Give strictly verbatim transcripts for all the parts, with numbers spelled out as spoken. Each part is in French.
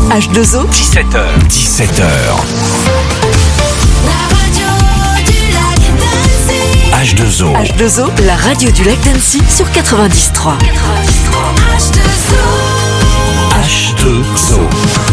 H deux O, dix-sept heures. dix-sept heures. H deux O. H deux O, la radio du lac d'Annecy sur quatre-vingt-dix trois. H deux O.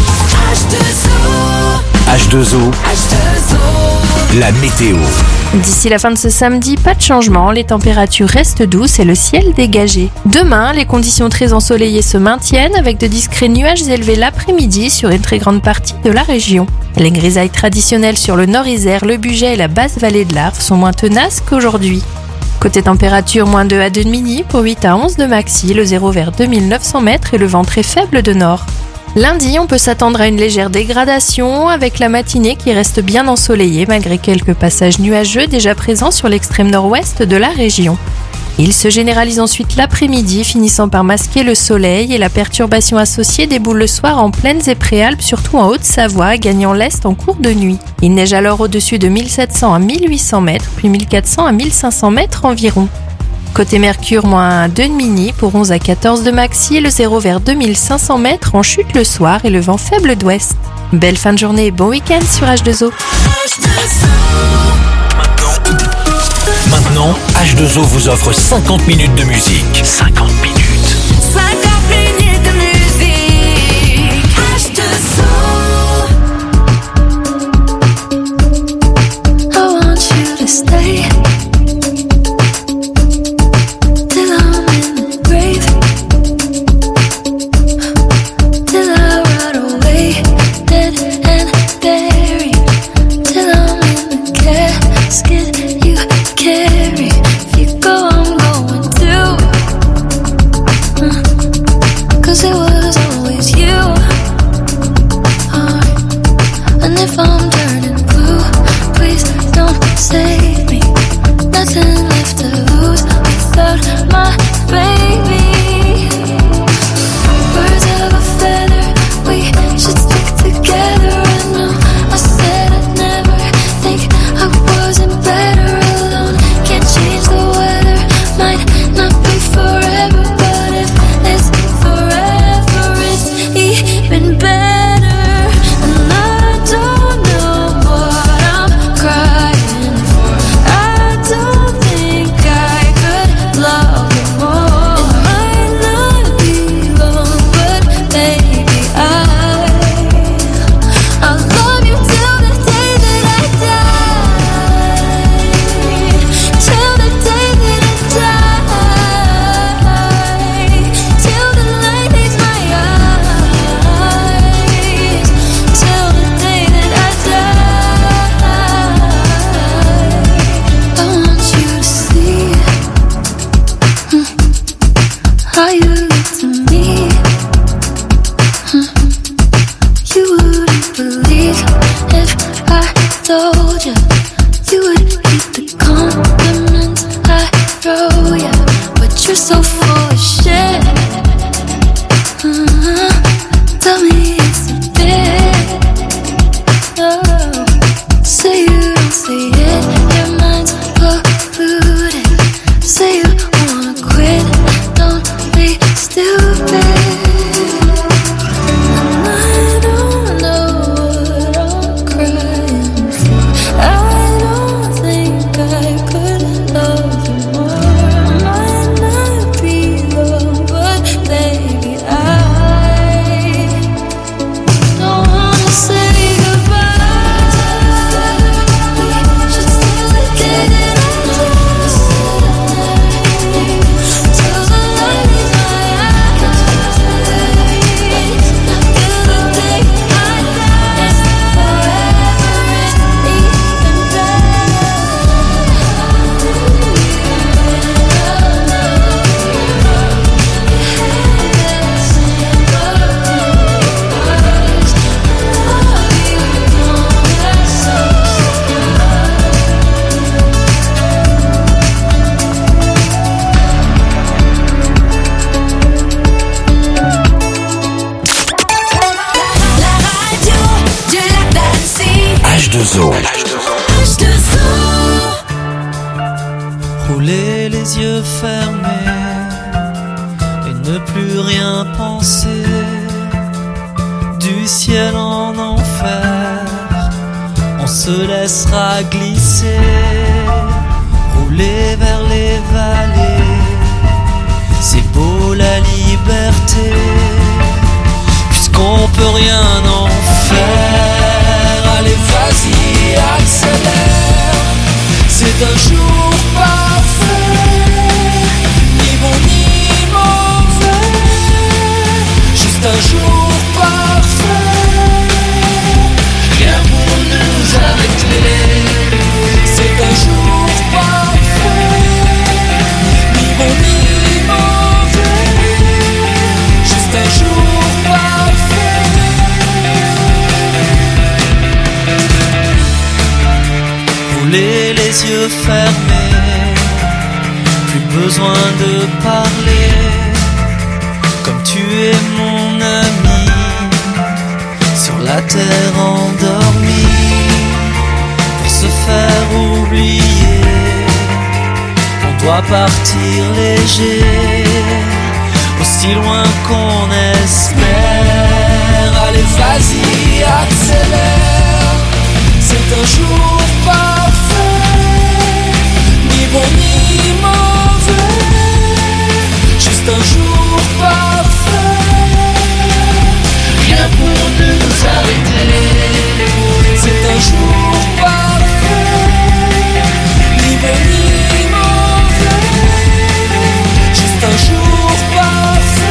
H deux O. La météo. D'ici la fin de ce samedi, pas de changement, les températures restent douces et le ciel dégagé. Demain, les conditions très ensoleillées se maintiennent avec de discrets nuages élevés l'après-midi sur une très grande partie de la région. Les grisailles traditionnelles sur le Nord-Isère, le Bugey et la basse vallée de l'Arve sont moins tenaces qu'aujourd'hui. Côté température, moins deux à deux de midi pour huit à onze de maxi, le zéro vers deux mille neuf cents mètres et le vent très faible de nord. Lundi, on peut s'attendre à une légère dégradation avec la matinée qui reste bien ensoleillée malgré quelques passages nuageux déjà présents sur l'extrême nord-ouest de la région. Il se généralise ensuite l'après-midi, finissant par masquer le soleil et la perturbation associée déboule le soir en plaines et préalpes, surtout en Haute-Savoie, gagnant l'est en cours de nuit. Il neige alors au-dessus de mille sept cents à mille huit cents mètres, puis mille quatre cents à mille cinq cents mètres environ. Côté Mercure, moins deux de mini pour onze à quatorze de maxi, le zéro vers deux mille cinq cents mètres en chute le soir et le vent faible d'ouest. Belle fin de journée et bon week-end sur H deux O. Maintenant, H deux O vous offre cinquante minutes de musique. cinquante minutes. cinquante minutes de musique. H deux O. I want you to stay. deux O. Rouler les yeux fermés et ne plus rien penser. du ciel en enfer, on se laissera glisser, rouler vers les vallées. C'est beau la liberté, puisqu'on peut rien en faire. Allez vas-y, accélère, c'est un jour parfait, ni bon ni mauvais, juste un jour parfait, rien pour nous arrêter. C'est un jour parfait, ni bon ni mauvais, juste un jour parfait. Rouler les yeux fermés, plus besoin de parler, comme tu es mon ami, sur la terre endormie, pour se faire oublier, on doit partir léger, aussi loin qu'on espère. Allez vas-y, accélère, c'est un jour parfait, ni bon ni mauvais, juste un jour parfait, rien pour nous arrêter. C'est un jour parfait, ni bon ni mauvais, juste un jour parfait.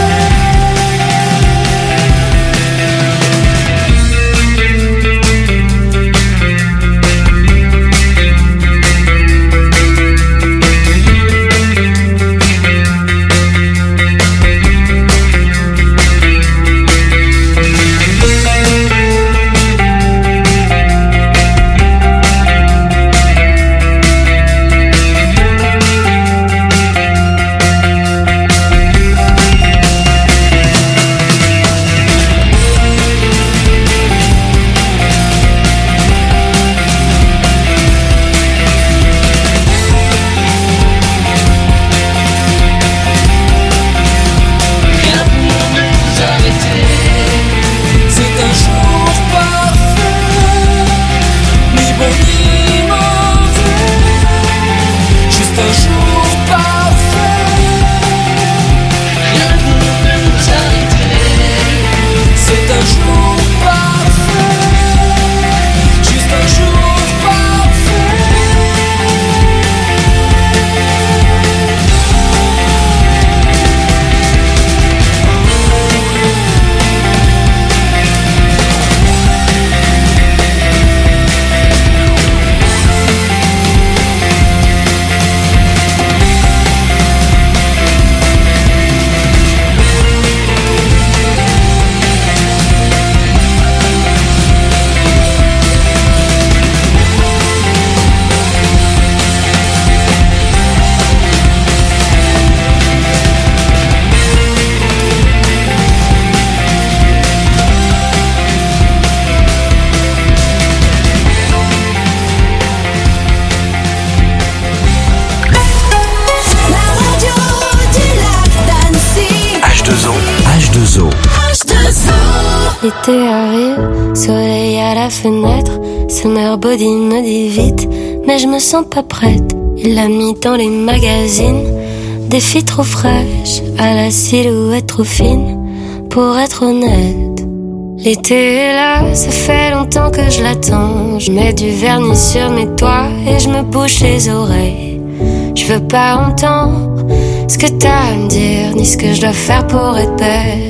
L'été arrive, soleil à la fenêtre, Summer Body me dit vite, mais je me sens pas prête. Il l'a mis dans les magazines, des filles trop fraîches, à la silhouette trop fine, pour être honnête. L'été est là, ça fait longtemps que je l'attends. Je mets du vernis sur mes doigts et je me bouche les oreilles. Je veux pas entendre ce que t'as à me dire, ni ce que je dois faire pour être belle.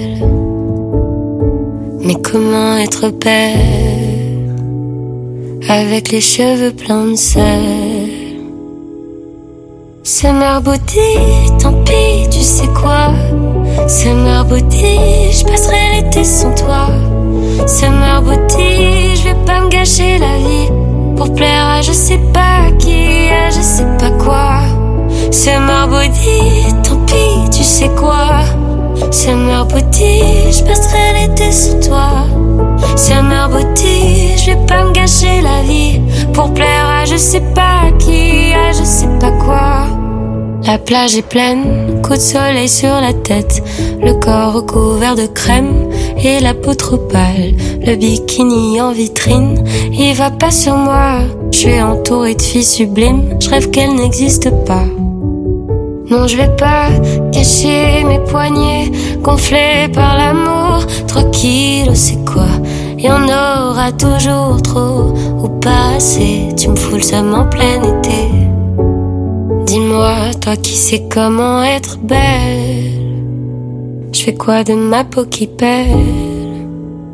Mais comment être belle avec les cheveux pleins de sel? Summer Body, tant pis, tu sais quoi? Summer Body, je passerai l'été sans toi. Summer Body, je vais pas me gâcher la vie pour plaire à je sais pas qui, à je sais pas quoi. Summer Body, tant pis, tu sais quoi? Summer Body, je passerai l'été sous toi. Summer Body, je vais pas me gâcher la vie pour plaire à je sais pas qui, à je sais pas quoi. La plage est pleine, coup de soleil sur la tête, le corps recouvert de crème et la peau trop pâle, le bikini en vitrine, il va pas sur moi. Je suis entourée de filles sublimes, je rêve qu'elles n'existent pas. Non, je vais pas cacher mes poignets gonflés par l'amour. Trois kilos, c'est quoi? Y en aura toujours trop ou pas assez. Tu me fous le seum en plein été. Dis-moi, toi qui sais comment être belle, je fais quoi de ma peau qui pèle?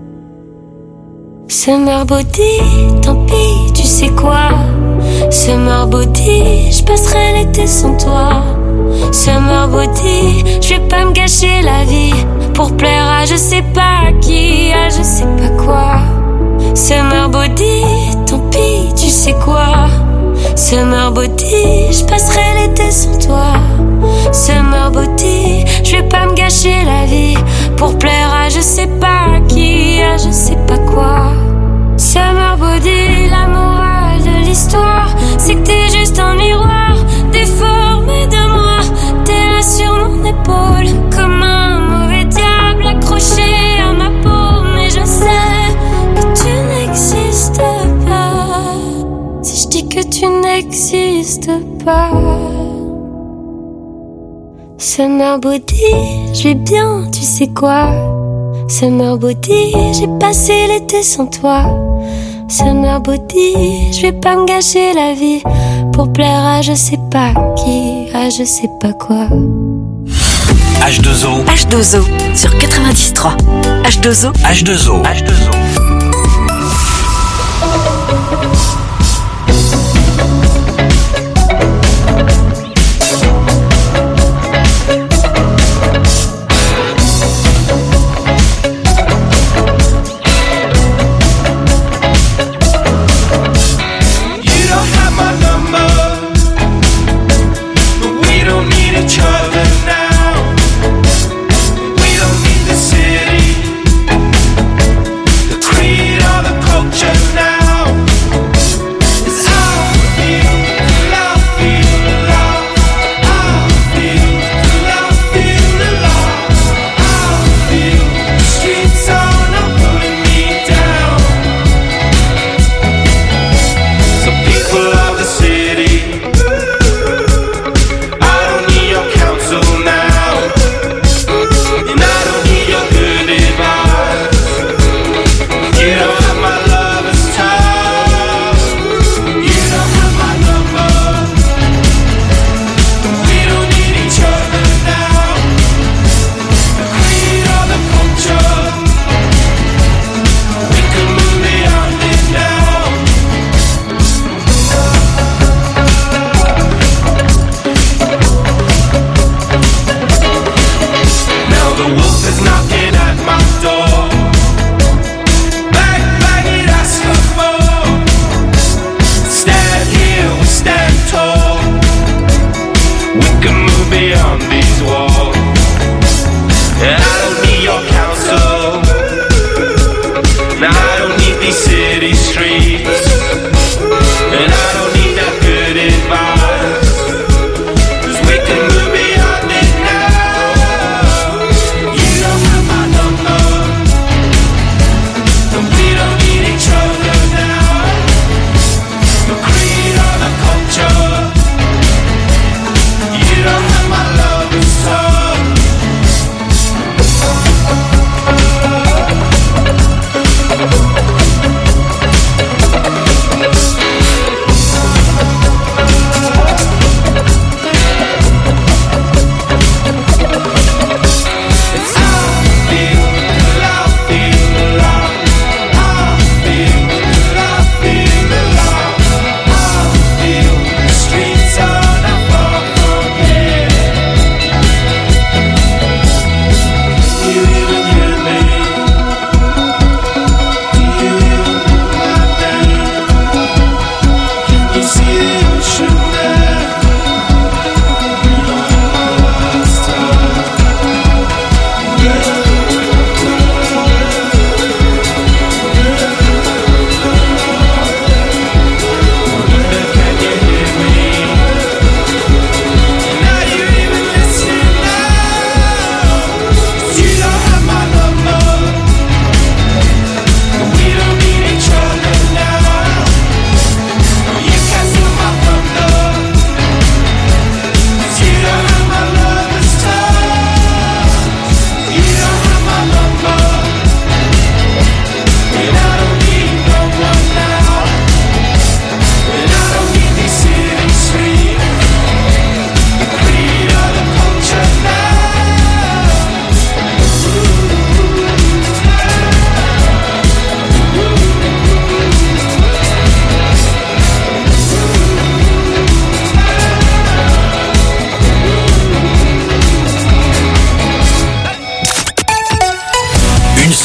Summer body, tant pis, tu sais quoi? Summer body, je passerai l'été sans toi. Summer body, je vais pas me gâcher la vie pour plaire à je sais pas qui, à je sais pas quoi. Summer body, tant pis, tu sais quoi? Summer body, je passerai l'été sans toi. Summer body, je vais pas me gâcher la vie pour plaire à je sais pas qui, à je sais pas quoi. Summer body, la morale de l'histoire, c'est que t'es juste un miroir déformé de moi. T'es là sur mon épaule comme un mauvais diable accroché à ma peau. Mais je sais que tu n'existes pas. Si je dis que tu n'existes pas. Summer body, je vais bien, tu sais quoi? Summer body, j'ai passé l'été sans toi. Summer body, je vais pas me gâcher la vie pour plaire à je sais pas qui, à je sais pas quoi. H deux O. H deux O sur quatre-vingt-dix trois. H deux O. H deux O. H deux O. The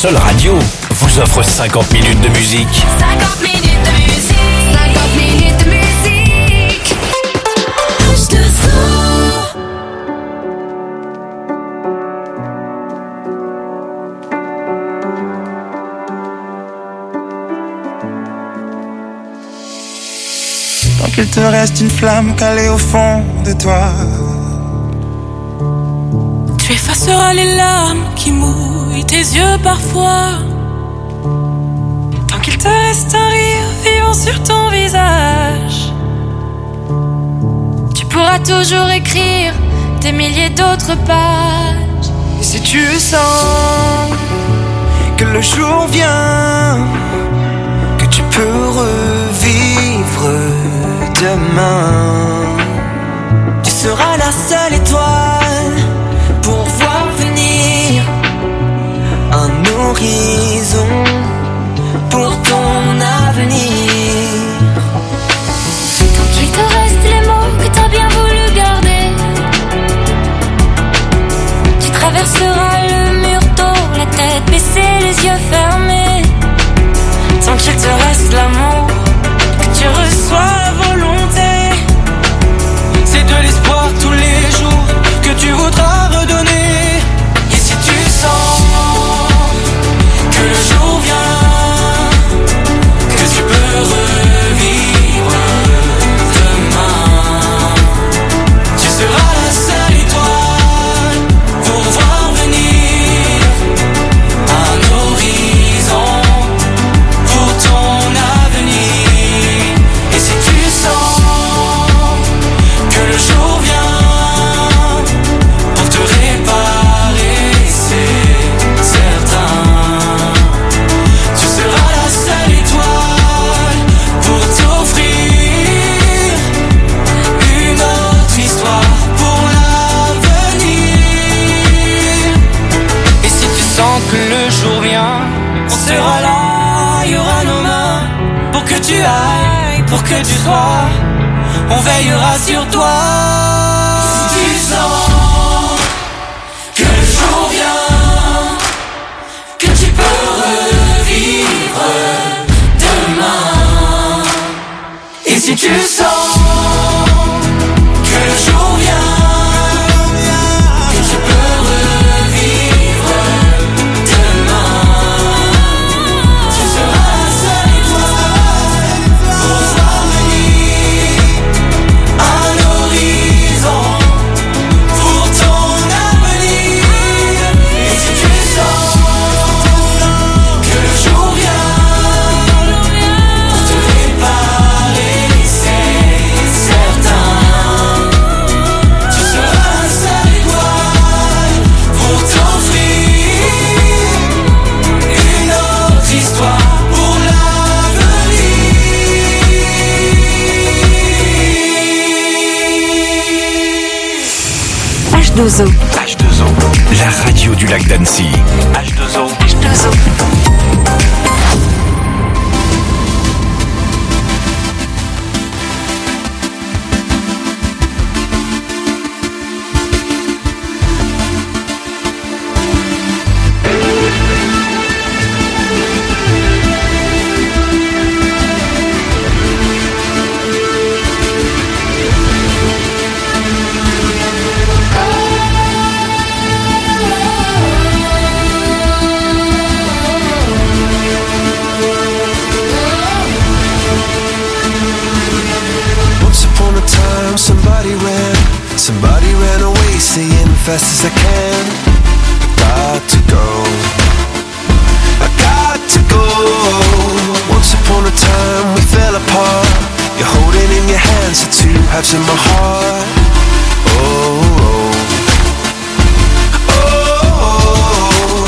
seule radio vous offre cinquante minutes de musique. cinquante minutes de musique. cinquante minutes de musique. H deux O. Tant qu'il te reste une flamme calée au fond de toi, tu effaceras les larmes qui mouillent tes yeux parfois. Tant qu'il te reste un rire vivant sur ton visage, tu pourras toujours écrire des milliers d'autres pages. et si tu sens que le jour vient, que tu peux revivre demain, tu seras la seule étoile pour voir venir un horizon pour ton avenir. Tant qu'il te reste les mots que t'as bien voulu garder, tu traverseras le mur d'eau, la tête baissée, les yeux fermés. tant qu'il te reste l'amour que tu reçois à volonté, c'est de l'espoir tous les jours que tu voudras redonner. Et si tu sens que le jour vient, que tu peux revivre demain, tu seras la seule étoile pour voir venir un horizon pour ton avenir. Et si tu sens que le jour vient pour te réparer, c'est certain, tu seras la seule étoile pour t'offrir une autre histoire pour l'avenir. Et si tu sens que le jour vient, on sera là, il y aura nos mains pour que tu ailles, pour que tu sois, on veillera sur toi. Si tu sens que le jour vient, que tu peux revivre demain. Et si tu sens que le jour vient, que tu peux revivre demain, tu seras la seule étoile pour voir venir un horizon pour ton avenir. Et si tu sens que le jour vient pour te réparer, c'est certain, tu seras la seule étoile pour t'offrir une autre histoire pour l'avenir. H deux O. H deux O, la radio du lac d'Annecy. H deux O. H deux O. Once upon a time, somebody ran, somebody ran away, saying fast as I can, I got to go, I got to go. Once upon a time, we fell apart. You're holding in your hands the two halves of my heart. Oh, oh, oh, oh.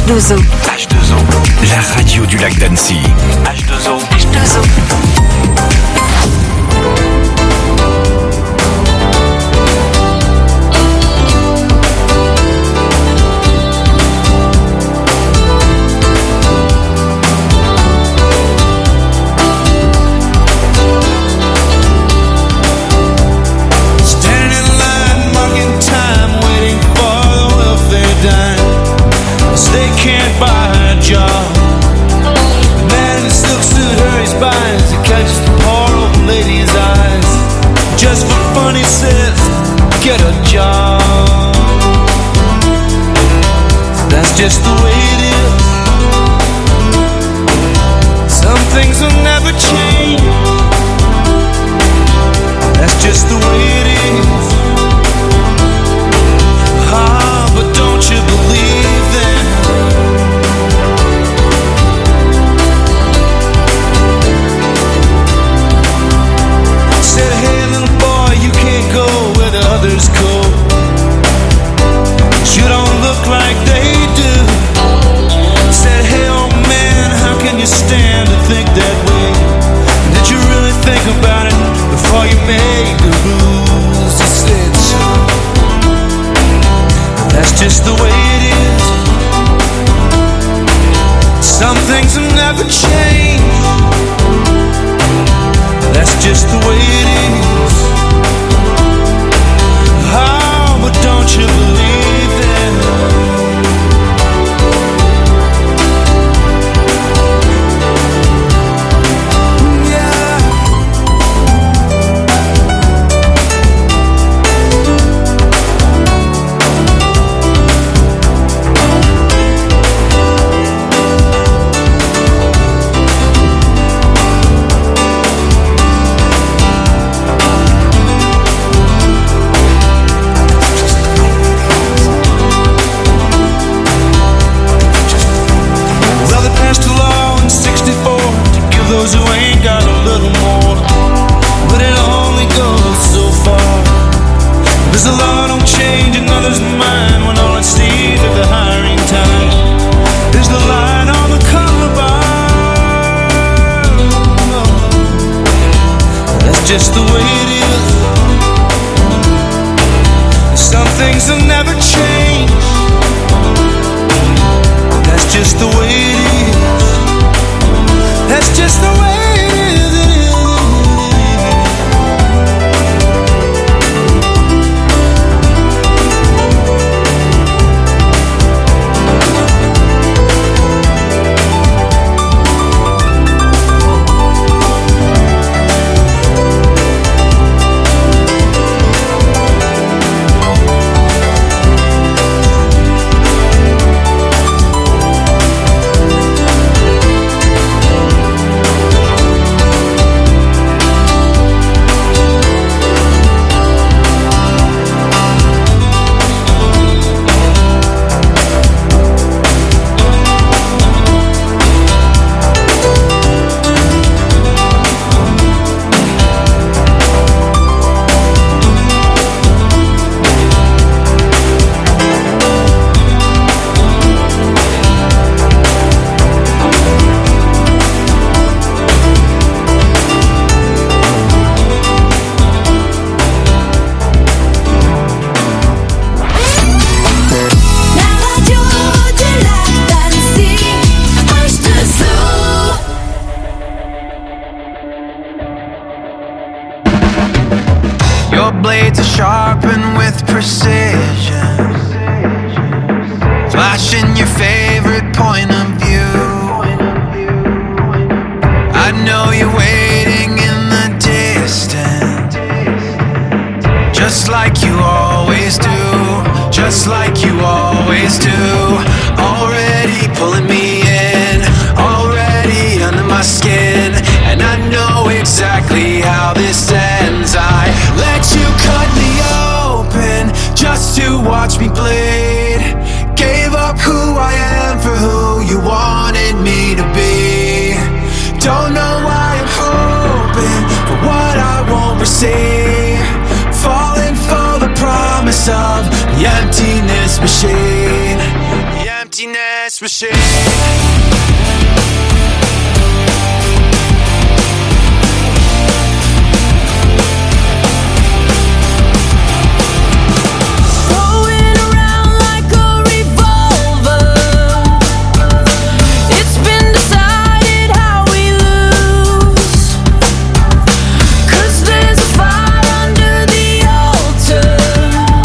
H deux O. H deux O, la radio du lac d'Annecy. H deux O. H deux O. They can't buy a job. The man in the silk suit hurries by as he catches the poor old lady's eyes. Just for fun, he says, get a job. That's just the way it is. Some things will never change. That's just the way it is. Ah, but don't you believe them? Said, hey little boy, you can't go where the others go. You don't look like they do. Said, hey old man, how can you stand to think that way? Did you really think about it before you made the rules? He said, son, that's just the way it is. Some things will never change. That's just the way it is. Oh, but don't you believe them? Those who ain't got a little more, but it only goes so far. There's a law don't change another's mind when all it's needed at the hiring time. There's the line on the color bar. That's just the way it is. Some things will never change. That's just the way it is. That's just the way it is. Blades are sharpened with precision, flashing your favorite point of view. I know you're waiting in the distance, just like you always do, just like you always do. Already pulling me in, already under my skin, and I know exactly how this ends. I let you cut me open just to watch me bleed. Gave up who I am for who you wanted me to be. Don't know why I'm hoping for what I won't receive. Falling for the promise of the emptiness machine. The empty emptiness machine.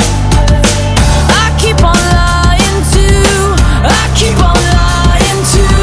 Keep on lying to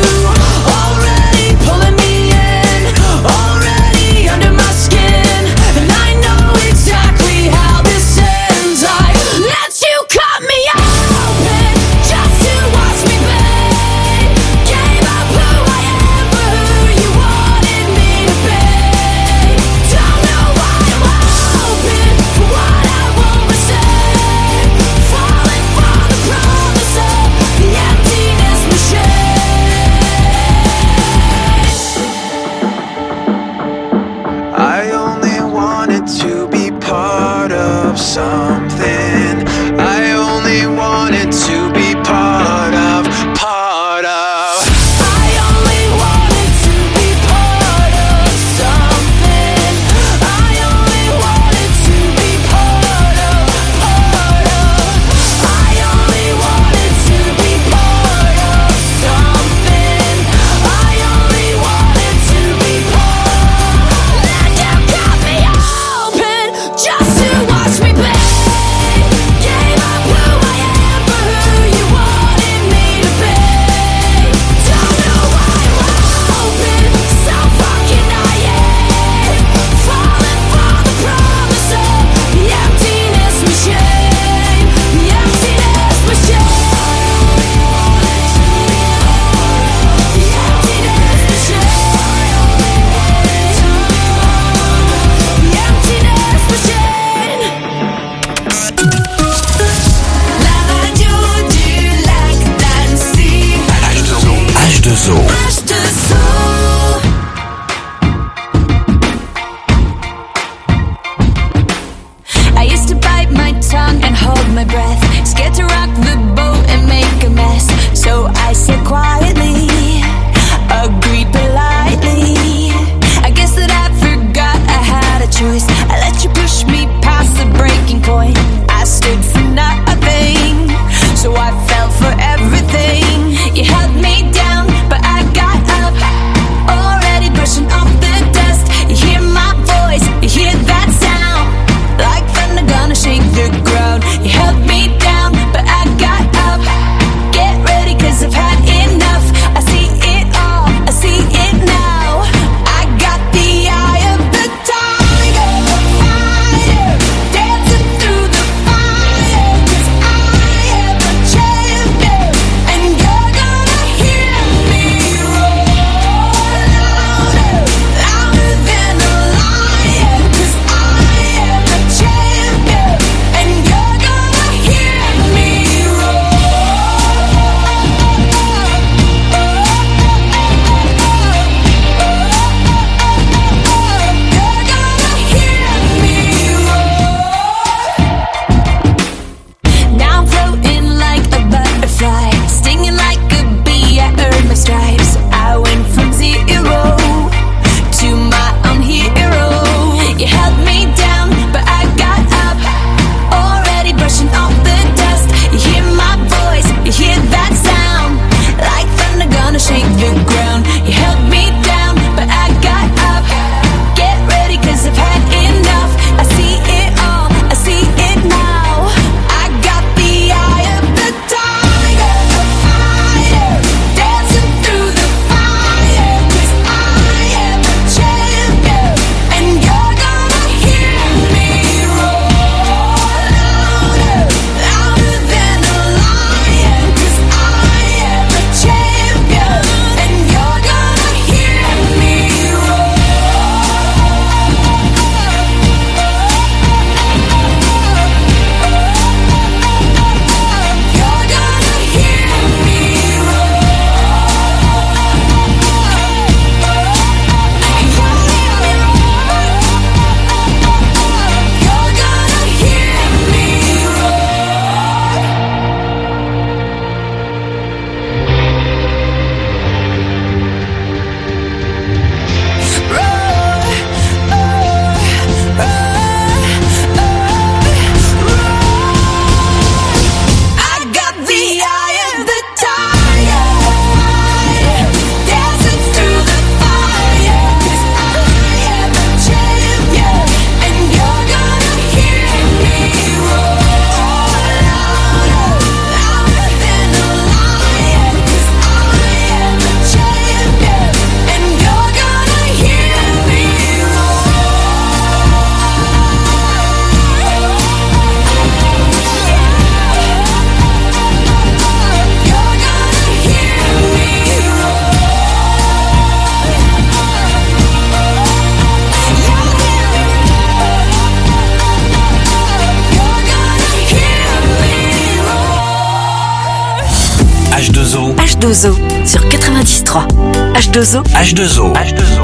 deux O. H deux O sur quatre-vingt-dix trois. H deux O. H deux O. H deux O.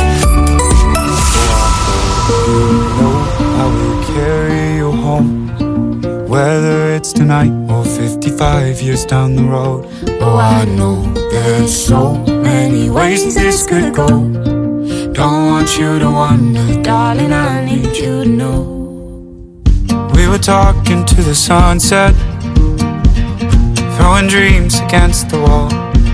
I will carry you home, whether it's tonight or fifty-five years down the road. Oh, I know there's so many ways this could go. Don't want you to wonder, Darling, I need you to know. we were talking to the sunset, throwing dreams against the wall.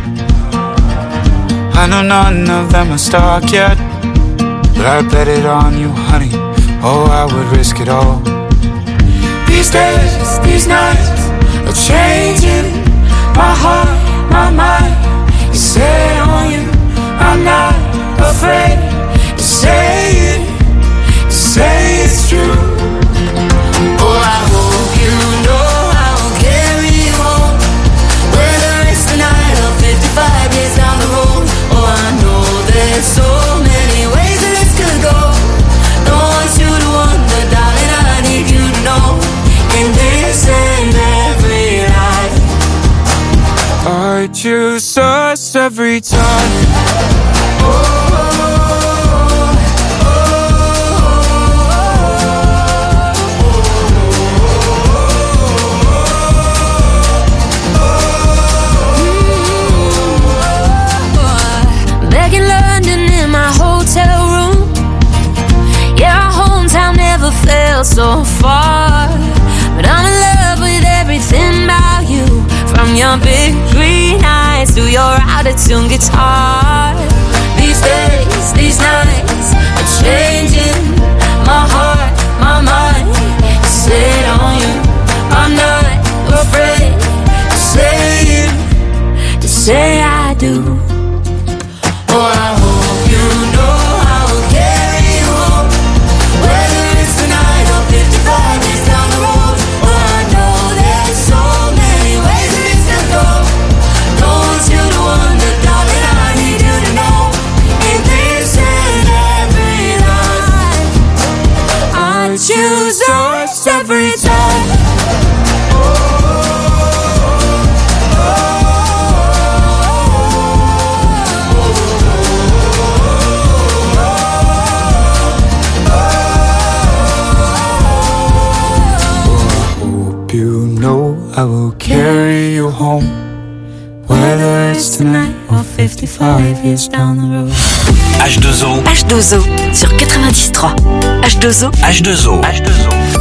I know none of them are stuck yet, but I bet it on you, honey. Oh, I would risk it all. These days, these nights are changing. My heart, my mind is set on you. I'm not afraid to say it, to say it's true. Oh, I hope you know I will carry you home, whether it's tonight or fifty-five years down the road. Oh, I know there's so many ways that this could go. Don't want you to wonder, darling, I need you to know. In this and every life, I choose us every time. back in London in my hotel room. Yeah, our hometown never felt so far, but I'm in love with everything about you, from your big green eyes to your out-of-tune guitar. These days, these nights are changing. My heart, my mind is set on you. I'm not afraid to say it, to say I do. Oh, I hope you know I will carry you home, whether it's tonight or fifty-five years down the road. Oh, I know there's so many ways that this could go. Don't want you to wonder, darling, I need you to know. In this and every life, I choose us every time. You know I will carry you home, whether it's tonight or fifty-five years down the road. H deux O. H deux O sur quatre-vingt-dix trois. H deux O. H deux O. H deux O.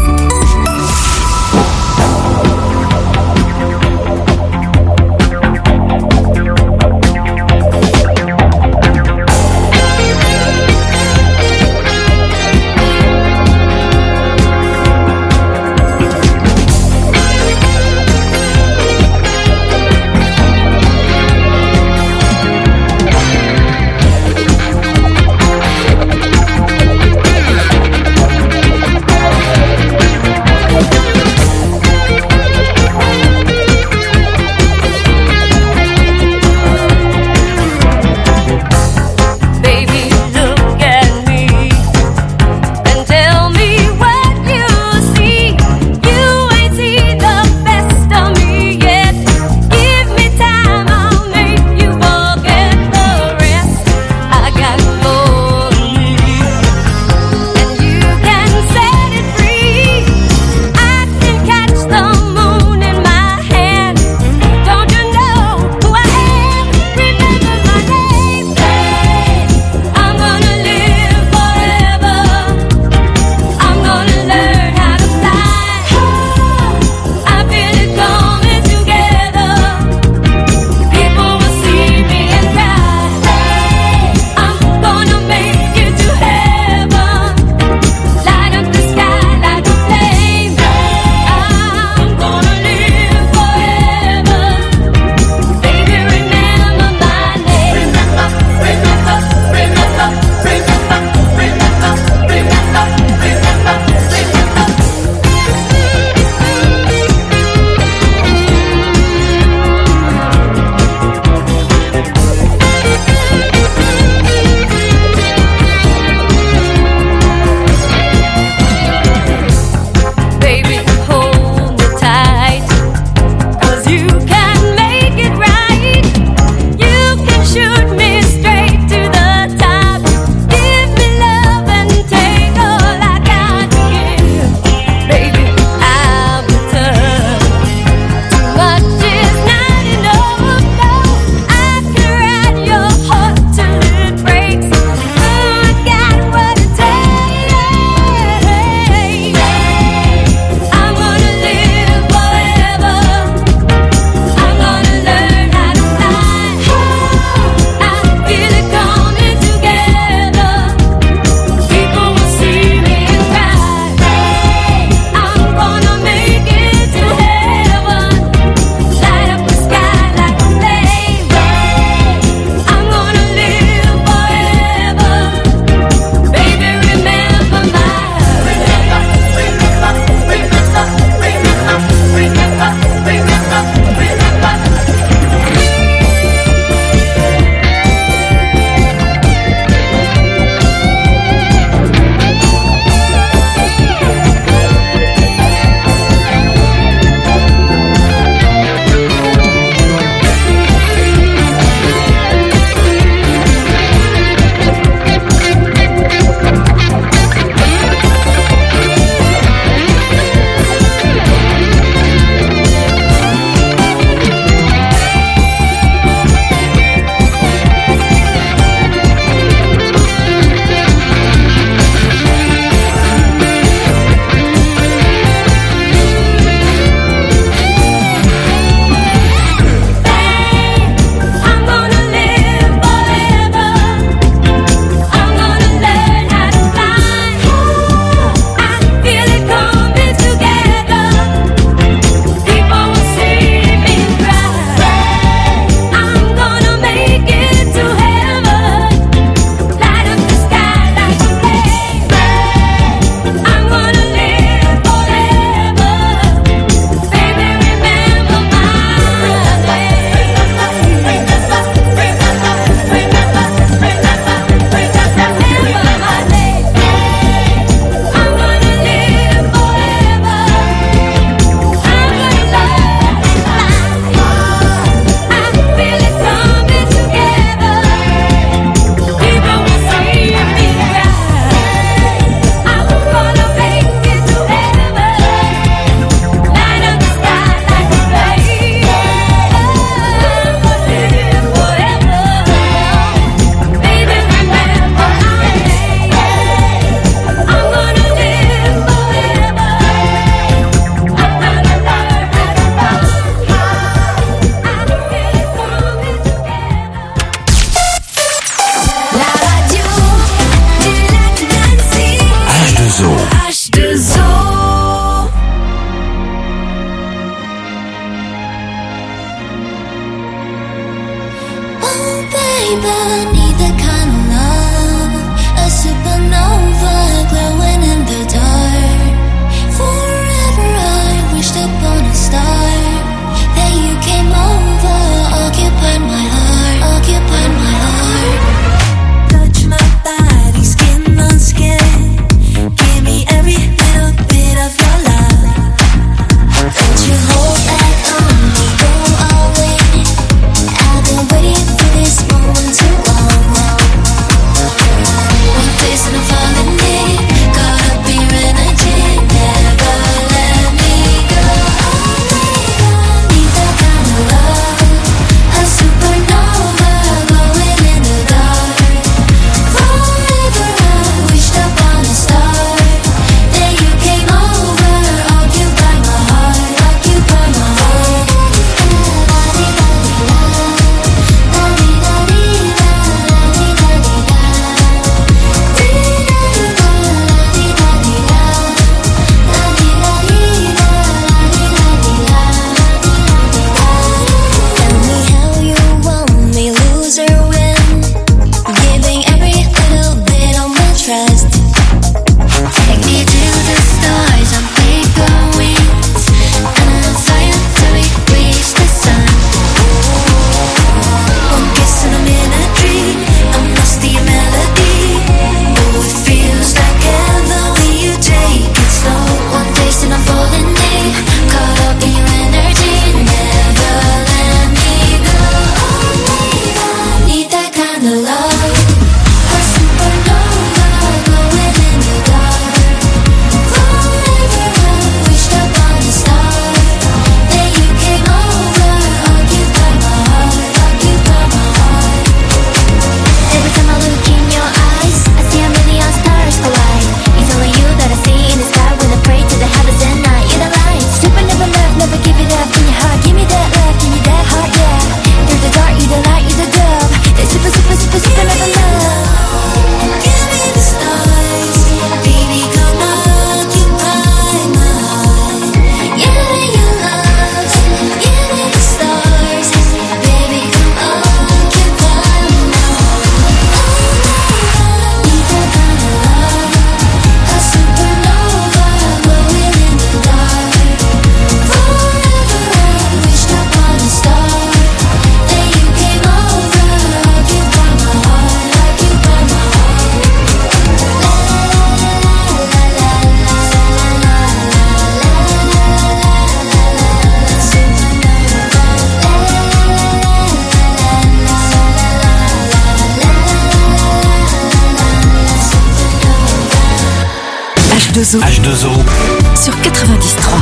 H deux O. H deux O. Sur quatre-vingt-dix trois.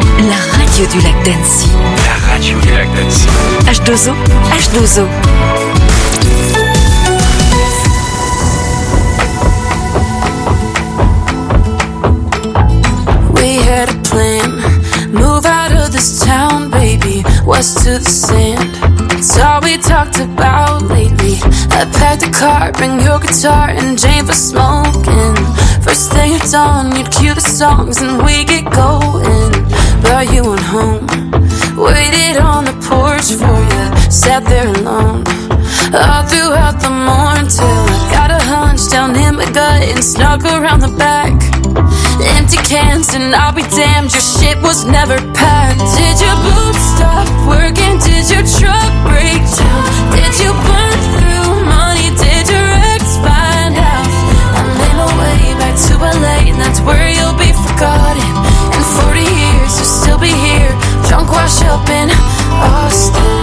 La radio du lac d'Annecy. La radio du lac d'Annecy. H deux O. H deux O. We had a plan. Move out of this town, baby. West to the sand. It's all we talked about lately. I packed a car, bring your guitar and Jane for smoking. First thing at dawn, you'd cue the songs and we get going. But you went home, waited on the porch for you, sat there alone all throughout the morning till I got a hunch down in my gut and snuck around the back. Empty cans and I'll be damned, your shit was never packed. Did your boots stop working? Did your truck break down? Did you burn through money? Did your ex find out? I made my way back to L A and that's where you'll be forgotten. In forty years you'll still be here, drunk wash up in Austin.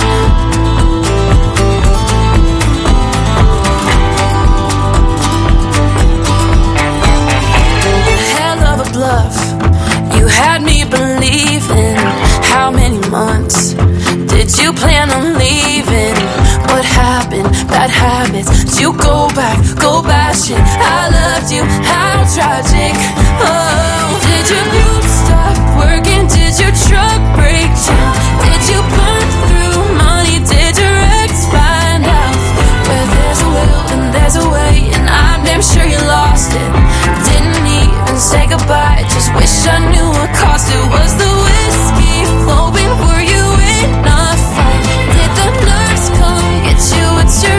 Bluff. You had me believing. How many months did you plan on leaving? What happened? Bad habits. Did you go back? Go bashing. I loved you. How tragic. Oh, did your boots stop working? Did your truck break down? Did you burn through money? Did your ex find out? Where there's a will and there's a way, and I'm damn sure you lost it. Didn't even say goodbye, just wish I knew what caused it. Was the whiskey flowing? Were you in a fight? Did the nurse come get you? What's your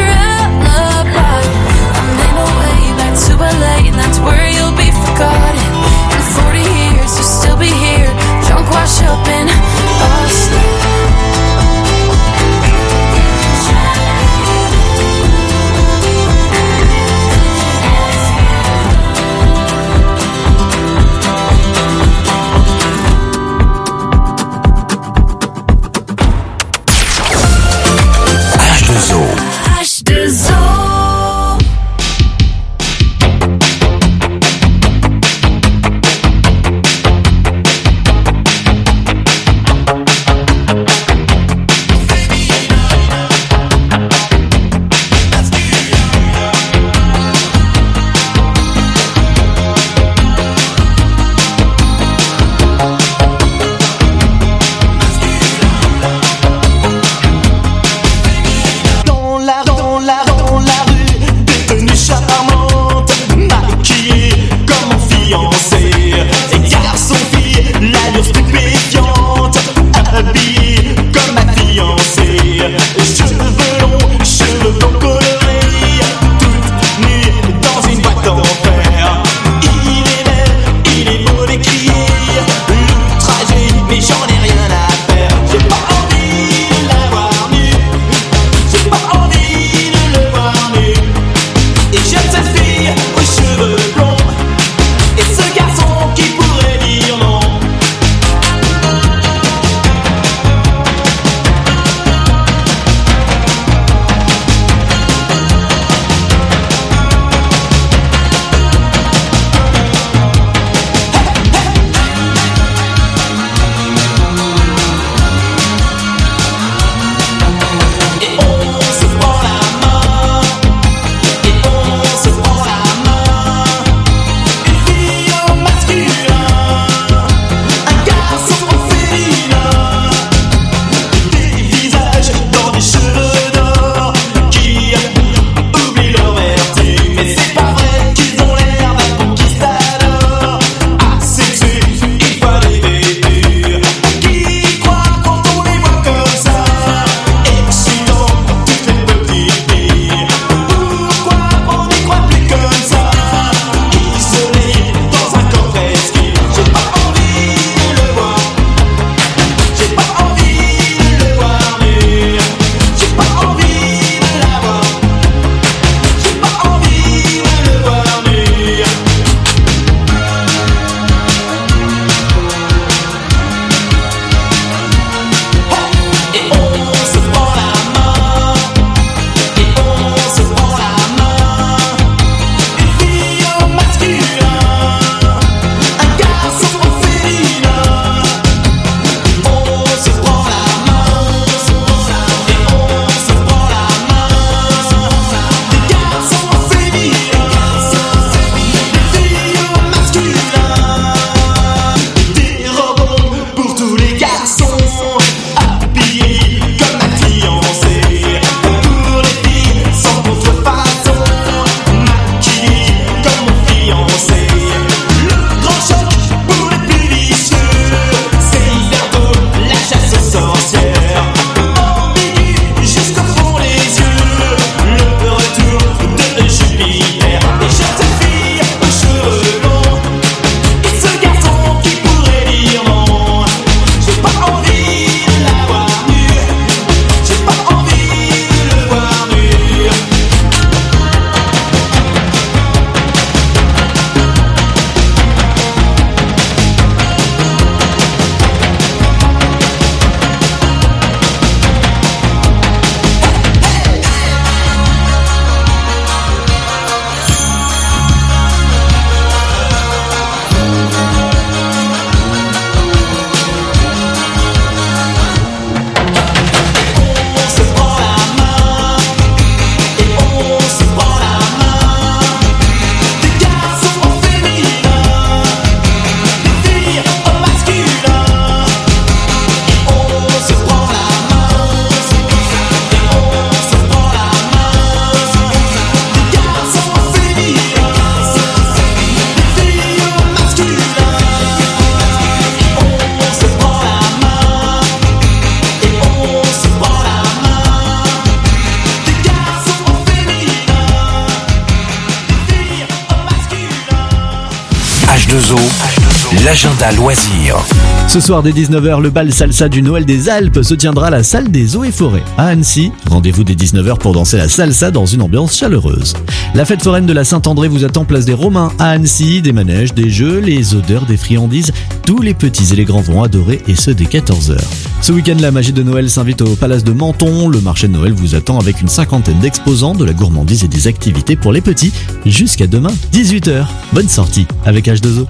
deux O, l'agenda loisirs. Ce soir dès dix-neuf heures, le bal salsa du Noël des Alpes se tiendra à la salle des Eaux et Forêts à Annecy. Rendez-vous dès dix-neuf heures pour danser la salsa dans une ambiance chaleureuse. La fête foraine de la Saint-André vous attend place des Romains à Annecy. Des manèges, des jeux, les odeurs, des friandises. Tous les petits et les grands vont adorer, et ce dès quatorze heures. Ce week-end, la magie de Noël s'invite au Palace de Menton. Le marché de Noël vous attend avec une cinquantaine d'exposants, de la gourmandise et des activités pour les petits. Jusqu'à demain, dix-huit heures. Bonne sortie avec H deux O.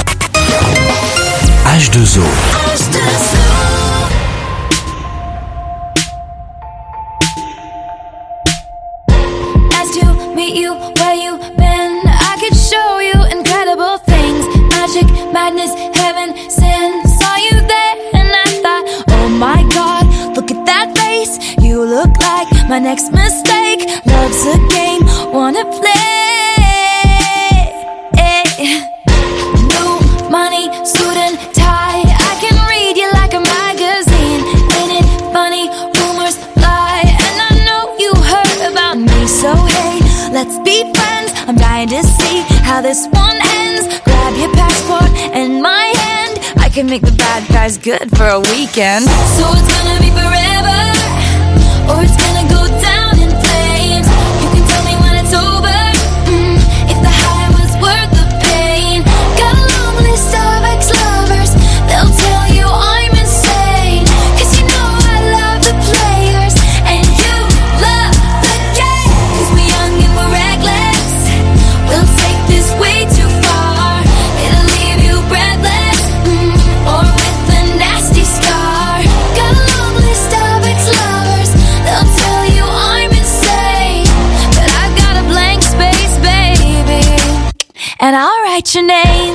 H deux O. Nice to meet you, where you been? I could show you incredible things. Magic, madness, heaven, sin. Saw you there and I thought, oh my God, look at that face. You look like my next mistake. Love's a game, wanna play. New money, suit and tie. I can read you like a magazine. Ain't it funny? Rumors fly, and I know you heard about me. So hey, let's be friends. I'm dying to see how this one ends. Grab your passport and my hand. I can make the bad guys good for a weekend. So it's gonna be forever, or it's gonna go down in flames. You can tell me when it's over, mm, if the high was worth the pain. Got a long list of ex-lovers, they'll tell you I'm insane. Cause you know I love the players, and you love the game. Cause we're young and we're reckless, we'll take this way too far. It'll leave you breathless, mm, or with a nasty scar. Got a long list of ex-lovers, they'll tell you I'm insane. But I've got a blank space, baby, and I'll write your name.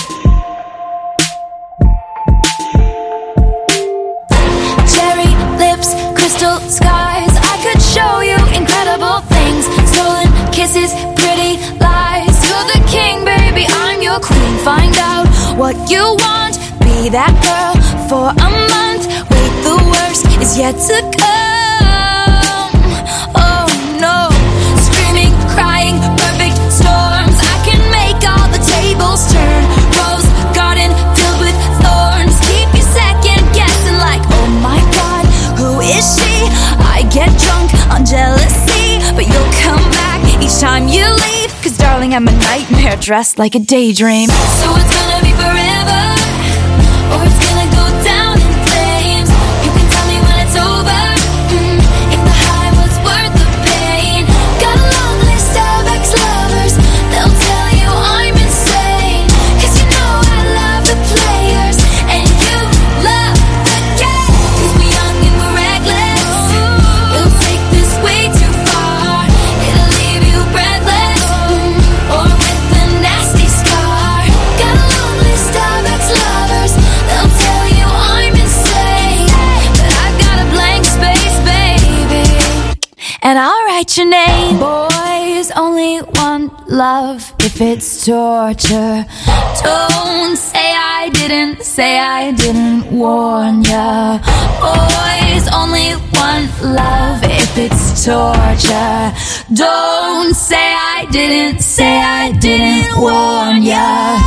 Cherry lips, crystal skies. I could show you incredible things. Stolen kisses, pretty lies. You're the king, baby, I'm your queen. Find out what you want, be that girl for a month. Wait, the worst is yet to come. Oh no, screaming, crying, perfect storms. I can make all the tables turn. Rose garden filled with thorns. Keep you second guessing like, oh my God, who is she? I get drunk on jealousy, but you'll come back each time you leave. Cause darling, I'm a nightmare dressed like a daydream. So it's gonna be forever, or it's gonna go down in flames. You can tell me when it's over, mm, if the high was worth the pain. Got a long list of ex-lovers, they'll tell you I'm insane. Cause you know I love the players, and you love the game. Cause we're young and we're reckless, we'll take this way too far. It'll leave you breathless, mm, or with a nasty scar. Got a long list of ex-lovers, they'll tell you I'm insane. But I've got a blank space, baby, and I'll write your name. Boys only want love if it's torture. Don't say I didn't, say I didn't warn ya. Boys only want love if it's torture. Don't say I didn't, say I didn't warn ya.